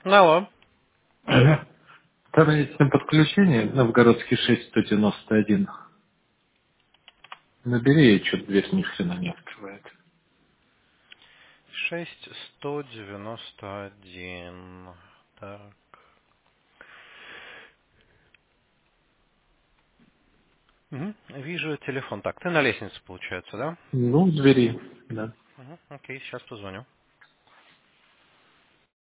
Алло. Ага. Вторичное подключение, Новгородский 6191. Набери, и что-то дверь ни хрена не открывает. 6191. Так. Мгм. Вижу телефон. Так, ты на лестнице, получается, да? Ну, в двери, да. Мгм. Окей, сейчас позвоню.